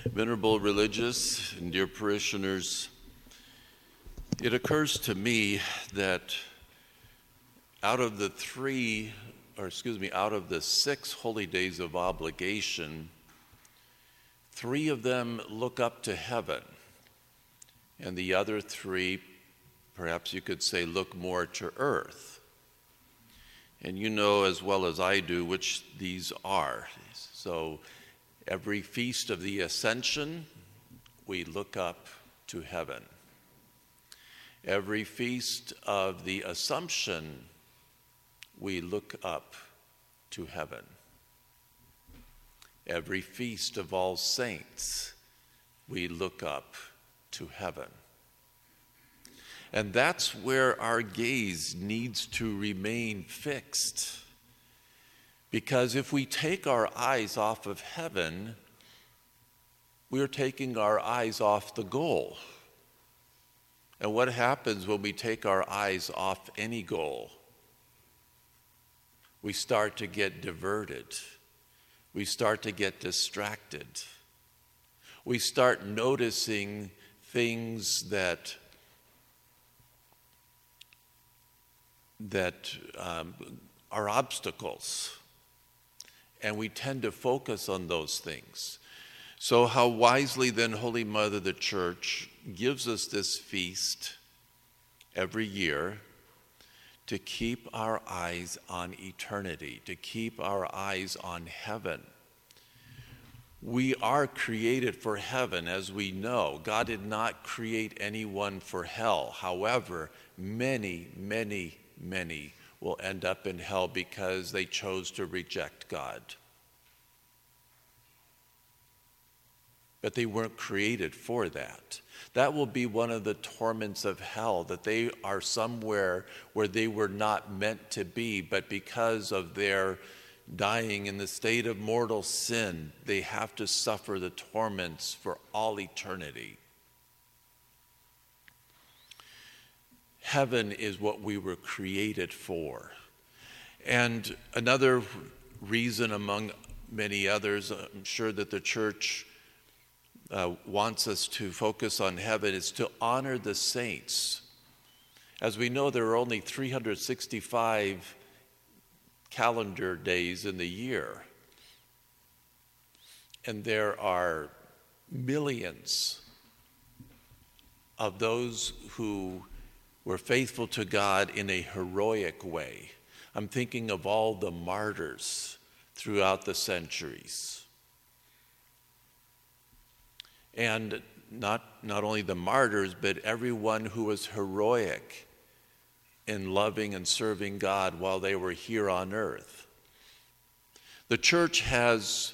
Venerable religious and dear parishioners, it occurs to me that out of the six holy days of obligation, 3 of them look up to heaven, and the other 3, perhaps you could say, look more to earth. And you know as well as I do which these are. So every feast of the Ascension, we look up to heaven. Every feast of the Assumption, we look up to heaven. Every feast of All Saints, we look up to heaven. And that's where our gaze needs to remain fixed. Because if we take our eyes off of heaven, we're taking our eyes off the goal. And what happens when we take our eyes off any goal? We start to get diverted. We start to get distracted. We start noticing things that are obstacles. And we tend to focus on those things. So how wisely then Holy Mother the Church gives us this feast every year to keep our eyes on eternity, to keep our eyes on heaven. We are created for heaven, as we know. God did not create anyone for hell. However, many will end up in hell because they chose to reject God. But they weren't created for that. That will be one of the torments of hell, that they are somewhere where they were not meant to be, but because of their dying in the state of mortal sin, they have to suffer the torments for all eternity. Heaven is what we were created for. And another reason among many others, I'm sure that the church wants us to focus on heaven, is to honor the saints. As we know, there are only 365 calendar days in the year. And there are millions of those who were faithful to God in a heroic way. I'm thinking of all the martyrs throughout the centuries. And not only the martyrs, but everyone who was heroic in loving and serving God while they were here on earth. The church has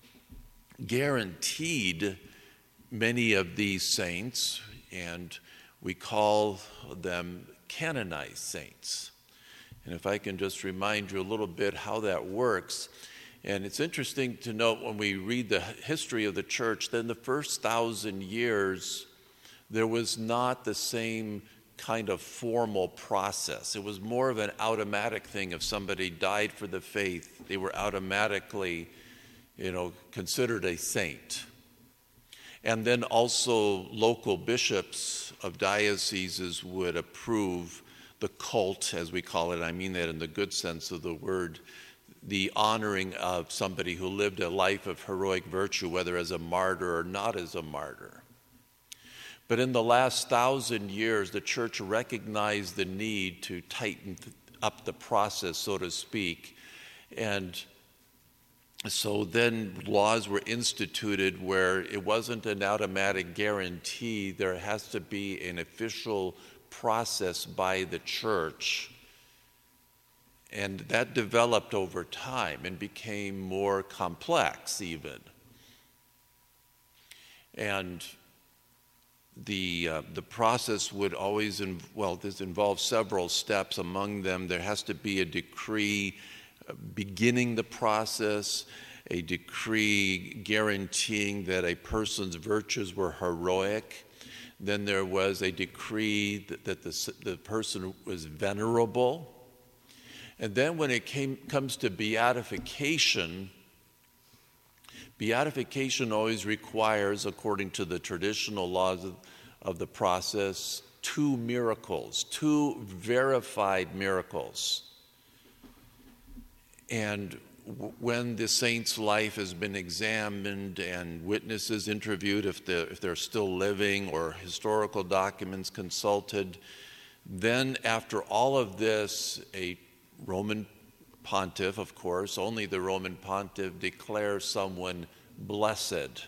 guaranteed many of these saints, and we call them canonized saints. And if I can just remind you a little bit how that works. And it's interesting to note when we read the history of the church, then the first 1,000 years, there was not the same kind of formal process. It was more of an automatic thing. If somebody died for the faith, they were automatically, considered a saint. And then also local bishops of dioceses would approve the cult, as we call it. I mean that in the good sense of the word, the honoring of somebody who lived a life of heroic virtue, whether as a martyr or not as a martyr. But in the last 1,000 years, the church recognized the need to tighten up the process, so to speak. And so then laws were instituted where it wasn't an automatic guarantee. There has to be an official process by the church. And that developed over time and became more complex even. And the process would always, this involves several steps. Among them, there has to be a decree beginning the process, a decree guaranteeing that a person's virtues were heroic. Then there was a decree that the person was venerable. And then when it comes to beatification, Beatification always requires, according to the traditional laws of the process, 2 miracles, 2 verified miracles. And when the saint's life has been examined and witnesses interviewed, if they're still living, or historical documents consulted, then after all of this, a Roman pontiff, of course, only the Roman pontiff, declares someone blessed.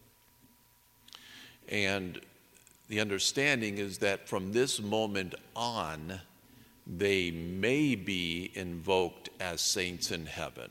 And the understanding is that from this moment on, they may be invoked as saints in heaven.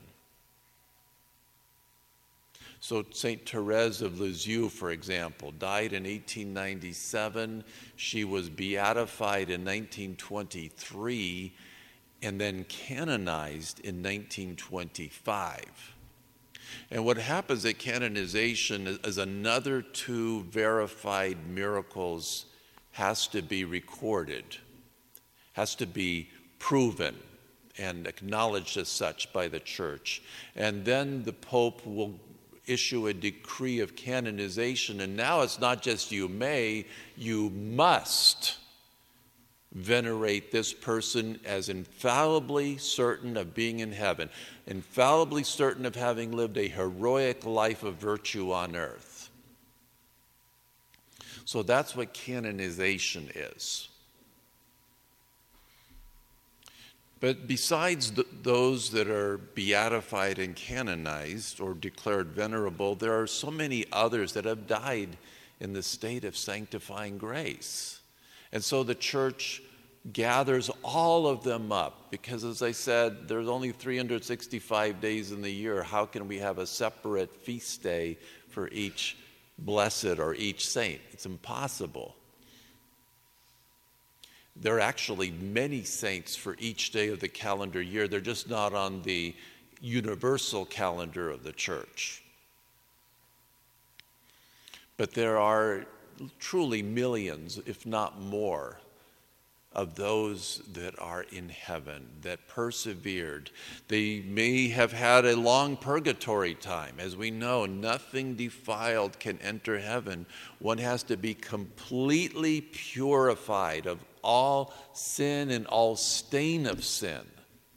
So St. Therese of Lisieux, for example, died in 1897. She was beatified in 1923 and then canonized in 1925. And what happens at canonization is another 2 verified miracles has to be recorded, has to be proven and acknowledged as such by the church. And then the Pope will issue a decree of canonization. And now it's not just you may, you must venerate this person as infallibly certain of being in heaven, infallibly certain of having lived a heroic life of virtue on earth. So that's what canonization is. But besides those that are beatified and canonized or declared venerable, there are so many others that have died in the state of sanctifying grace. And so the church gathers all of them up because, as I said, there's only 365 days in the year. How can we have a separate feast day for each blessed or each saint? It's impossible. There are actually many saints for each day of the calendar year. They're just not on the universal calendar of the church. But there are truly millions, if not more, of those that are in heaven, that persevered. They may have had a long purgatory time. As we know, nothing defiled can enter heaven. One has to be completely purified of all sin and all stain of sin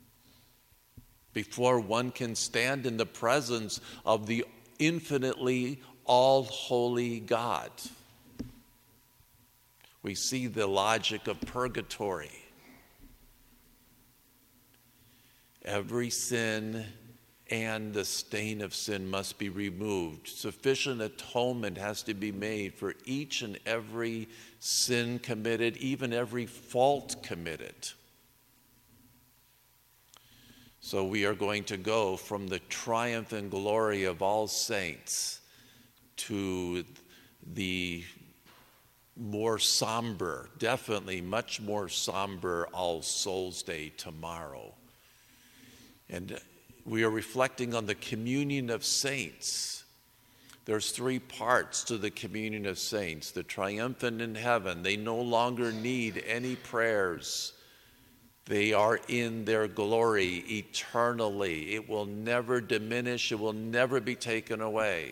before one can stand in the presence of the infinitely all-holy God. We see the logic of purgatory. Every sin and the stain of sin must be removed. Sufficient atonement has to be made for each and every sin committed, even every fault committed. So we are going to go from the triumph and glory of all saints to the more somber, definitely much more somber All Souls Day tomorrow. And we are reflecting on the communion of saints. There's 3 parts to the communion of saints. The triumphant in heaven, they no longer need any prayers. They are in their glory eternally. It will never diminish. It will never be taken away.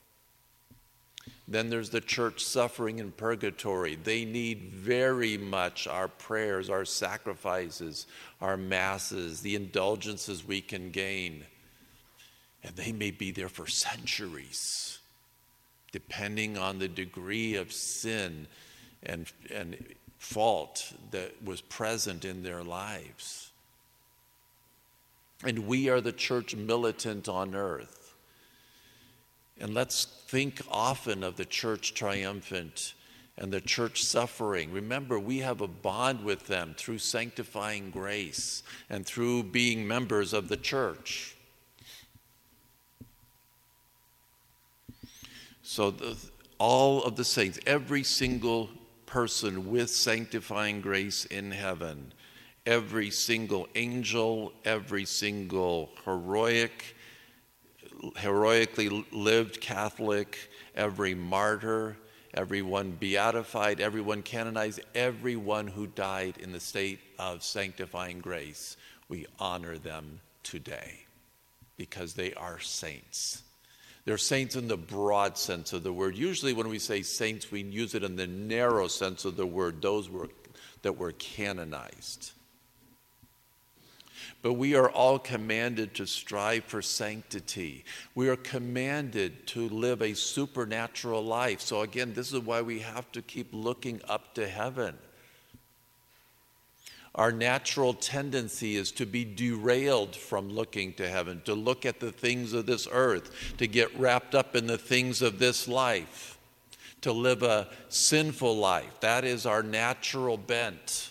Then there's the church suffering in purgatory. They need very much our prayers, our sacrifices, our masses, the indulgences we can gain. And they may be there for centuries, depending on the degree of sin and fault that was present in their lives. And we are the church militant on earth. And let's think often of the church triumphant and the church suffering. Remember, we have a bond with them through sanctifying grace and through being members of the church. So all of the saints, every single person with sanctifying grace in heaven, every single angel, every single heroically lived Catholic, every martyr, everyone beatified, everyone canonized, everyone who died in the state of sanctifying grace, we honor them today because they are saints. They're saints in the broad sense of the word. Usually when we say saints, we use it in the narrow sense of the word, those that were canonized. But we are all commanded to strive for sanctity. We are commanded to live a supernatural life. So again, this is why we have to keep looking up to heaven. Our natural tendency is to be derailed from looking to heaven, to look at the things of this earth, to get wrapped up in the things of this life, to live a sinful life. That is our natural bent.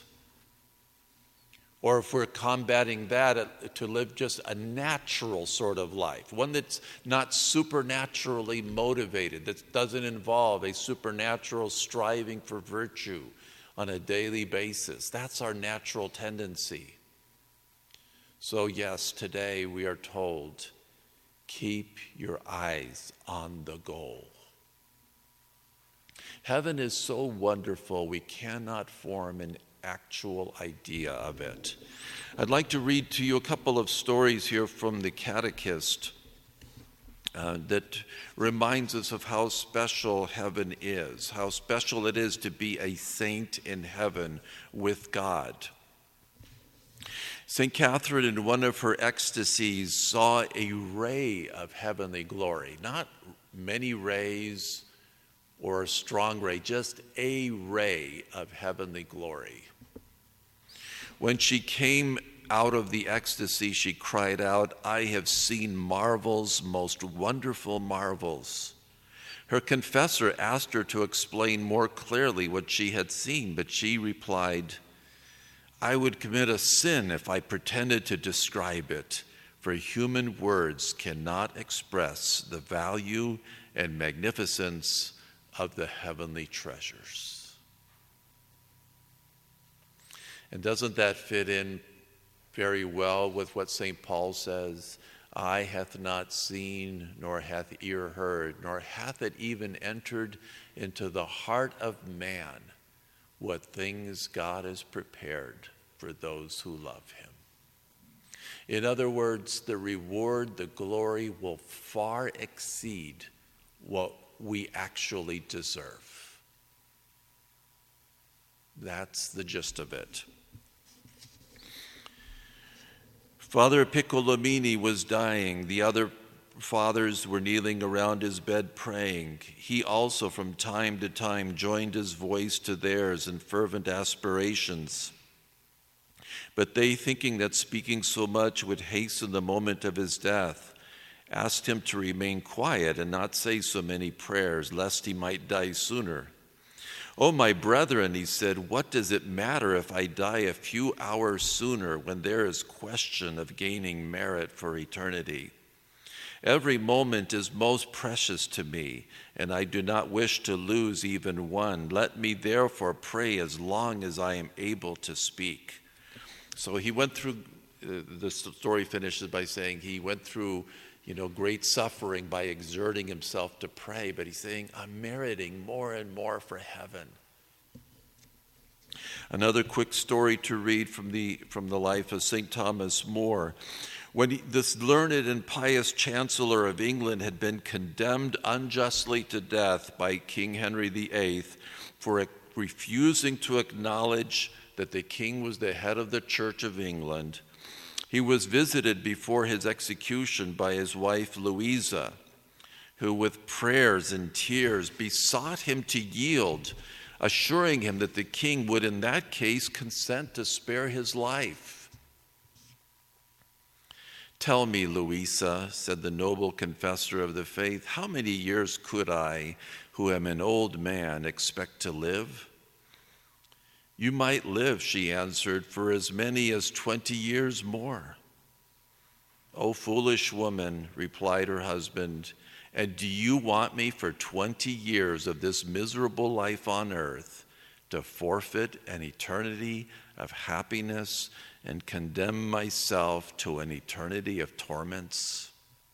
Or if we're combating that, to live just a natural sort of life, one that's not supernaturally motivated, that doesn't involve a supernatural striving for virtue on a daily basis. That's our natural tendency. So yes, today we are told, keep your eyes on the goal. Heaven is so wonderful, we cannot form an actual idea of it. I'd like to read to you a couple of stories here from the Catechist that reminds us of how special heaven is, how special it is to be a saint in heaven with God. St. Catherine, in one of her ecstasies, saw a ray of heavenly glory, not many rays or a strong ray, just a ray of heavenly glory. When she came out of the ecstasy, she cried out, "I have seen marvels, most wonderful marvels." Her confessor asked her to explain more clearly what she had seen, but she replied, "I would commit a sin if I pretended to describe it, for human words cannot express the value and magnificence of the heavenly treasures." And doesn't that fit in very well with what St. Paul says? Eye hath not seen, nor hath ear heard, nor hath it even entered into the heart of man what things God has prepared for those who love him. In other words, the reward, the glory will far exceed what we actually deserve. That's the gist of it. Father Piccolomini was dying. The other fathers were kneeling around his bed praying. He also from time to time joined his voice to theirs in fervent aspirations. But they, thinking that speaking so much would hasten the moment of his death, asked him to remain quiet and not say so many prayers, lest he might die sooner. "Oh, my brethren," he said, "what does it matter if I die a few hours sooner when there is question of gaining merit for eternity? Every moment is most precious to me, and I do not wish to lose even one. Let me therefore pray as long as I am able to speak." So he went through, the story finishes by saying he went through great suffering by exerting himself to pray, but he's saying, I'm meriting more and more for heaven. Another quick story to read from the life of St. Thomas More. When this learned and pious Chancellor of England had been condemned unjustly to death by King Henry VIII for refusing to acknowledge that the king was the head of the Church of England, he was visited before his execution by his wife Louisa, who with prayers and tears besought him to yield, assuring him that the king would in that case consent to spare his life. "Tell me, Louisa," said the noble confessor of the faith, "how many years could I, who am an old man, expect to live?" "You might live," she answered, "for as many as 20 years more." "O foolish woman," replied her husband, "and do you want me for 20 years of this miserable life on earth to forfeit an eternity of happiness and condemn myself to an eternity of torments?"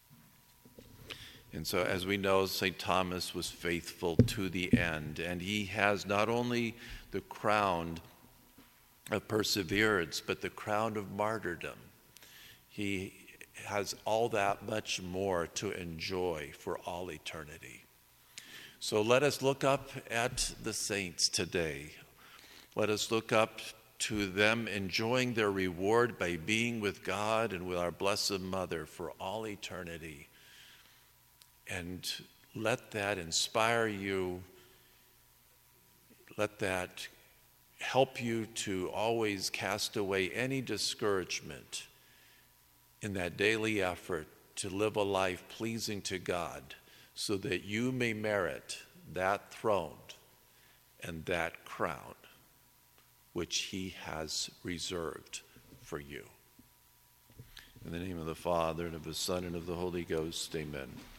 And so, as we know, St. Thomas was faithful to the end, and he has not only the crown of perseverance, but the crown of martyrdom. He has all that much more to enjoy for all eternity. So let us look up at the saints today. Let us look up to them enjoying their reward by being with God and with our Blessed Mother for all eternity. And let that inspire you. Let that help you to always cast away any discouragement in that daily effort to live a life pleasing to God, so that you may merit that throne and that crown which he has reserved for you. In the name of the Father, and of the Son, and of the Holy Ghost, amen.